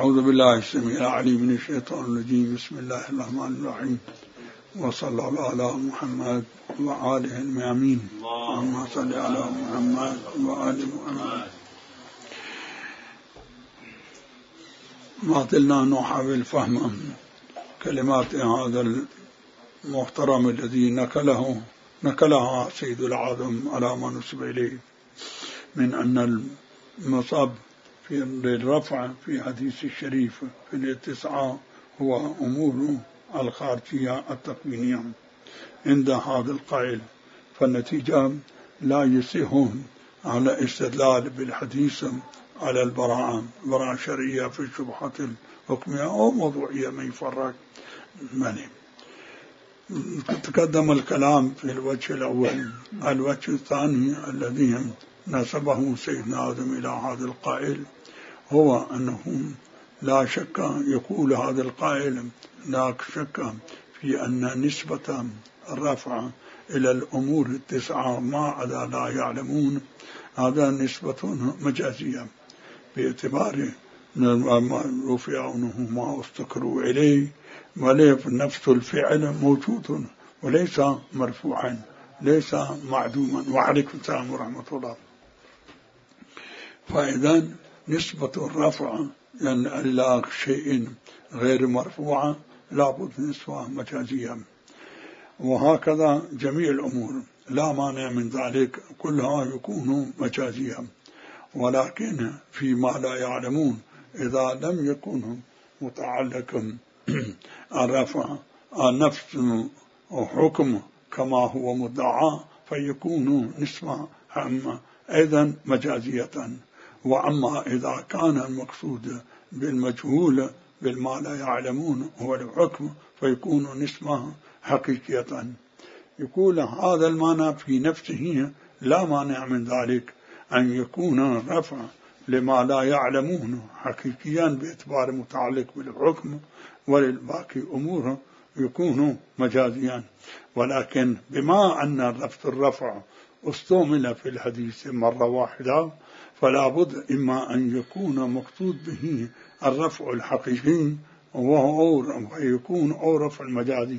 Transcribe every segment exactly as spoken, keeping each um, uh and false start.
أعوذ بالله السميع العليم من الشيطان الرجيم. بسم الله الرحمن الرحيم، وصلى الله على محمد وآله الميامين. اللهم صل على محمد وآل محمد. ما زلنا نحاول فهم كلمات هذا المحترم الذي نقله نقلها سيد العالم على ما نسب إليه من أن المصاب في الرفع في حديث الشريف في الاتساع هو أمور الخارجية التكوينية عند هذا القائل، فالنتيجة لا يصح على استدلال بالحديث على البراءة براءة شرعية في الشبهات الحكمية أو موضوعية ما يفرق. تقدم الكلام في الوجه الأول. الوجه الثاني الذي نسبه سيدنا آدم إلى هذا القائل هو أنه لا شك يقول هذا القائل لا شك في أن نسبة الرفع إلى الأمور التسعة ما عدا لا يعلمون هذا نسبة مجازية باعتبار رفع أنه ما استقروا إليه وليس نفس الفعل موجود وليس مرفوعا ليس معدوما. وعليكم السلام ورحمة الله. فإذا نسبة الرفع يعني إلى شيء غير مرفوع لابد نسبة مجازية، وهكذا جميع الأمور لا مانع من ذلك كلها يكون مجازية، ولكن فيما لا يعلمون إذا لم يكن متعلق الرفع نفس حكم كما هو مدعى فيكون نسبة أيضا مجازية. وأما إذا كان المقصود بالمجهول بالما لا يعلمون هو الحكم فيكون نسبة حقيقية. يقول هذا المعنى في نفسه لا مانع من ذلك أن يكون رفع لما لا يعلمون حقيقيا باعتبار متعلق بالحكم، وللباقي أمور يكون مجازيا. ولكن بما أن رفع الرفع استعمل في الحديث مرة واحدة فلا بد إما أن يكون مقصود به الرفع الحقيقي وهو يكون أو رفع المجازي،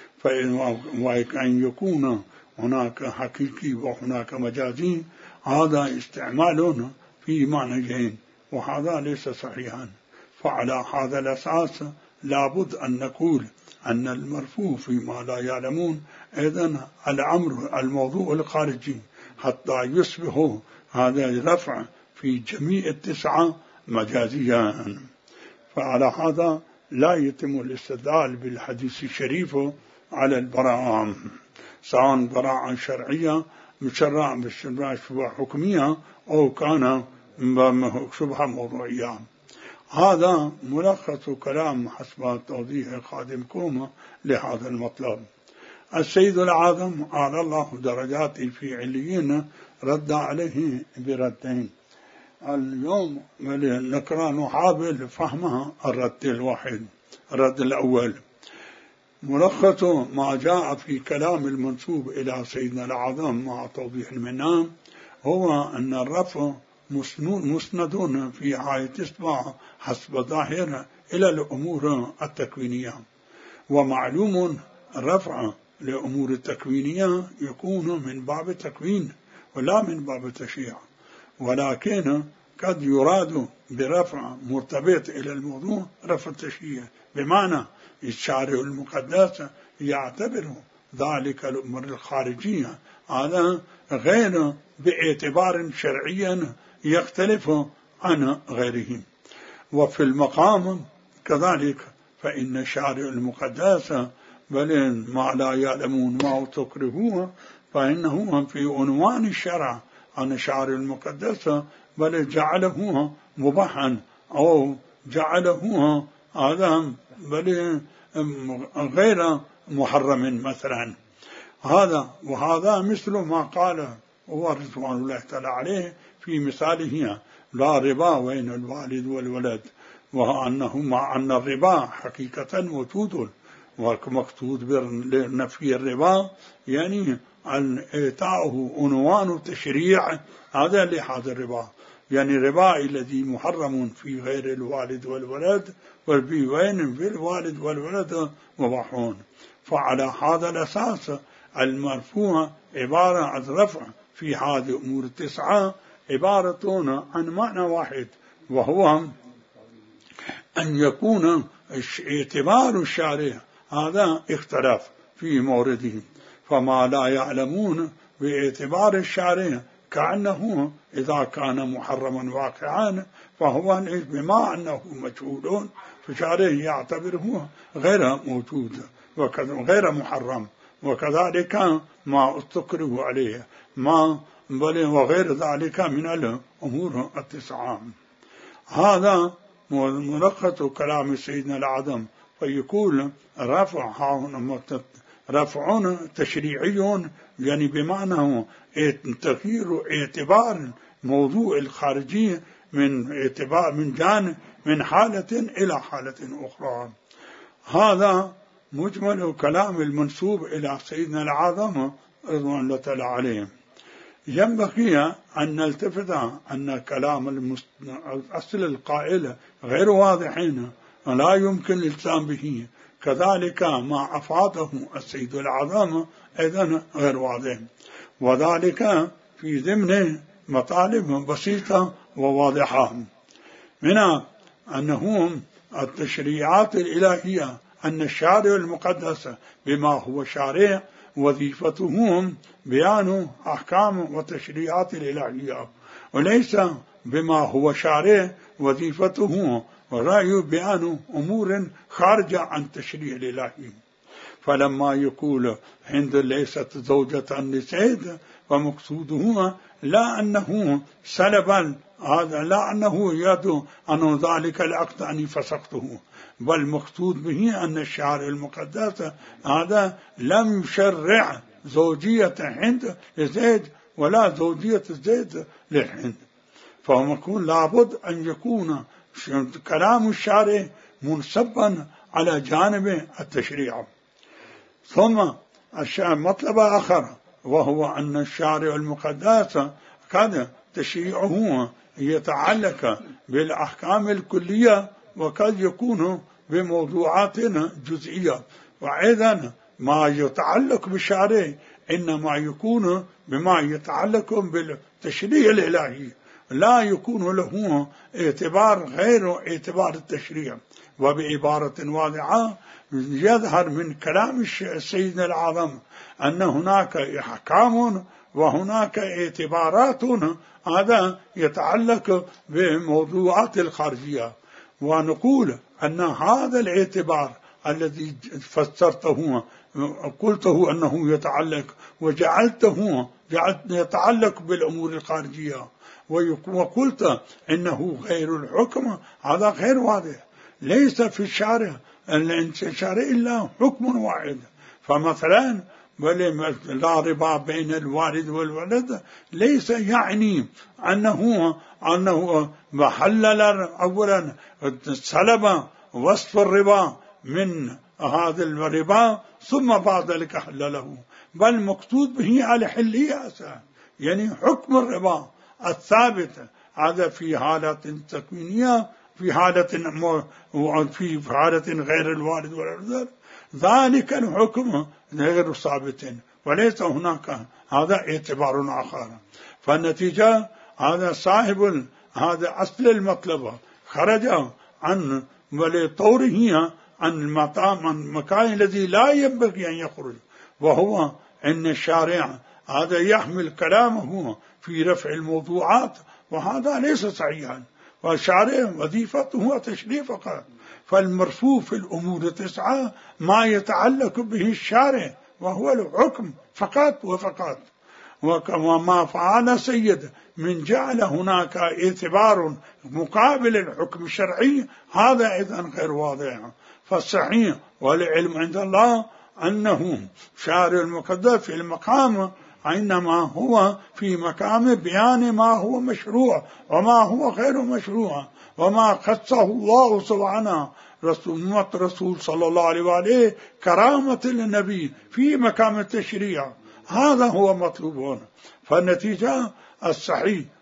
وأن يكون هناك حقيقي وهناك مجازي هذا استعمال في معنيين وهذا ليس صحيحا. فعلى هذا الأساس لابد أن نقول أن المرفوع فيما لا يعلمون إذن الأمر الموضوع الخارجي حتى يصبح هذا الرفع في جميع التسعة مجازيا. فعلى هذا لا يتم الاستدلال بالحديث الشريف على البراءة سواء براءة شرعية مشرع بالشبهة حكمية أو كان شبهة موضوعية. هذا ملخص كلام حسب توضيح خادمكم لهذا المطلب. السيد العظم أعلى الله درجاته في عليين رد عليه بردين. اليوم نقرأ نحاول فهمها الرد الواحد. الرد الأول ملخص ما جاء في كلام المنسوب إلى سيدنا العظم مع توضيح المنام هو أن الرفع مسند في آية إصبع حسب ظاهر إلى الأمور التكوينية، ومعلوم الرفع لأمور التكوينية يكون من باب التكوين ولا من باب التشريع، ولكن قد يراد برفع مرتبط إلى الموضوع رفع التشريع، بمعنى الشارع المقدس يعتبر ذلك الأمور الخارجية هذا غير باعتبار شرعيا يختلف عن غيره. وفي المقام كذلك فإن الشارع المقدس بل ما لا يعلمون ما تكرهوه فإنه في عنوان الشرع عن الشارع المقدس بل جعله مباحا أو جعله هذا بل غير محرم مثلا. هذا وهذا مثل ما قال هو رضوان الله تعالى عليه في مثاله لا ربا بين الوالد والولد، وأنه مع أن الربا حقيقة موجود ومقصود بنفي الربا يعني أن إعطاؤه عنوان تشريع هذا لهذا الربا، يعني ربا الذي محرم في غير الوالد والولد، وفي وين في الوالد والولد مباحون. فعلى هذا الأساس المرفوع عبارة عن رفع في هذه الأمور التسعة عبارة عن معنى واحد، وهو أن يكون اعتبار الشارع هذا اختلاف في مورده، فما لا يعلمون باعتبار الشارع كأنه إذا كان محرما واقعا فهو بما أنه مجهول فشارع يعتبره غير موجود وغير محرم، وكذلك ما استكره عليه ما وغير ذلك من الأمور التسعة. هذا ملخص كلام سيدنا الأعظم، فيقول رفع رفع تشريعي يعني بمعنى تغيير اعتبار موضوع الخارجي من اعتبار من جانب من حالة إلى حالة أخرى. هذا مجمل كلام المنسوب إلى سيدنا الأعظم رضوان الله تعالى عليه. ينبغي أن نلتفت أن كلام الأصل القائل غير واضحين لا يمكن الالتزام به، كذلك ما أفاده السيد الأعظم أيضا غير واضح، وذلك في ضمن مطالب بسيطة وواضحة، منها أنه التشريعات الإلهية أن الشارع المقدس بما هو شارع وظيفتهم بيان أحكام وتشريعات الإلهية، وليس بما هو شارع وظيفته ورأي بيان أمور خارجة عن التشريع الإلهي. فلما يقول هند ليست زوجة لزيد فمقصوده لا أنه سلبا هذا لا أنه يدعو أن ذلك العقد أن فسقته، بل مقصود به أن الشارع المقدس هذا لم يشرع زوجية هند لزيد ولا زوجية زيد للهند، فهم يقول لابد أن يكون كلام الشارع منصبا على جانب التشريع. ثم مطلب آخر وهو أن الشارع المقدس قد تشريعه يتعلق بالأحكام الكلية وقد يكون بموضوعات جزئية، وأيضا ما يتعلق بالشارع إنما يكون بما يتعلق بالتشريع الإلهي، لا يكون له اعتبار غير اعتبار التشريع. وبعبارة واضحة يظهر من كلام سيدنا الأعظم أن هناك أحكام وهناك اعتبارات هذا يتعلق بموضوعات الخارجية، ونقول أن هذا الاعتبار الذي فسرته قلته أنه يتعلق وجعلته يتعلق بالأمور الخارجية وقلت إنه غير الحكم، هذا غير واضح. ليس في الشارع الشارع إلا حكم واحد، فمثلا لا ربا بين الوالد والولد ليس يعني أنه أنه محلل أولا سلب وصف الربا من هذا الربا ثم بعد ذلك حلله، بل مقصود به الحلية، يعني حكم الربا الثابت هذا في حالة تكوينية في حالة في حالة غير الوالد والولد ذلك الحكم غير ثابت وليس هناك، هذا اعتبار آخر. فالنتيجة هذا صاحب هذا أصل المطلب خرج عن ولطوره عن المكان الذي لا ينبغي أن يخرج، وهو أن الشارع هذا يحمل كلامه في رفع الموضوعات، وهذا ليس صحيحا، والشارع وظيفته تشريع فقط. فالمرفوع في الأمور التسعة ما يتعلق به الشارع وهو الحكم فقط وفقط، وما فعل سيد من جعل هناك اعتبار مقابل الحكم الشرعي هذا أيضا غير واضح. فالصحيح والعلم عند الله أنه شارع المقدس في المقام إنما هو في مقام بيان ما هو مشروع وما هو غير مشروع، وما خصه الله سبحانه رسول رسول صلى الله عليه وآله كرامة للنبي في مقام التشريع، هذا هو مطلوب هنا. فالنتيجة الصحيح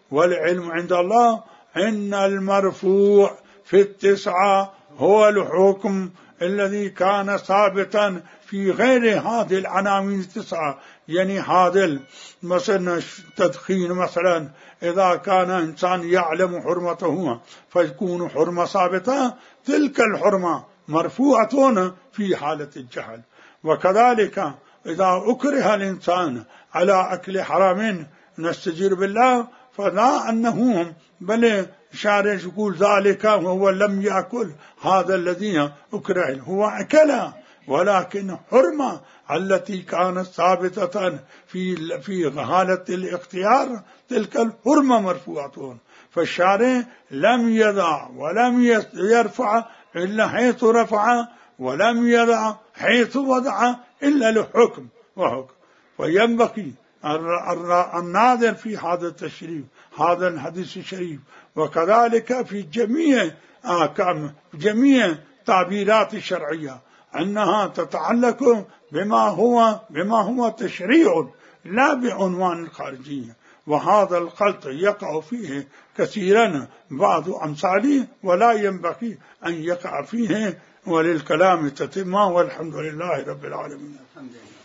والعلم عند الله. إن المرفوع في التسعة هو الحكم الذي كان ثابتا في غير هذه العناوين التسعة، يعني هذا مثلا التدخين مثلا إذا كان إنسان يعلم حرمته فيكون حرمة ثابتة، تلك الحرمة مرفوعة في حالة الجهل. وكذلك إذا أكره الإنسان على أكل حرام نستجير بالله، فلا أنه بل شارع يقول ذلك وهو لم يأكل، هذا الذي أكره هو أكل، ولكن حرمة التي كانت ثابتة في في حالة الاختيار تلك الحرمة مرفوعة. فالشارع لم يضع ولم يرفع إلا حيث رفع، ولم يضع حيث وضع إلا لحكم وحكم. وينبغي الناظر في هذا التشريف هذا الحديث الشريف، وكذلك في جميع أحكام جميع تعبيرات الشرعية أنها تتعلق بما هو بما هو تشريع لا بعنوان الخارجية. وهذا الخلط يقع فيه كثيرا بعض أمثاله، ولا ينبغي أن يقع فيه، وللكلام تتمة، والحمد لله رب العالمين.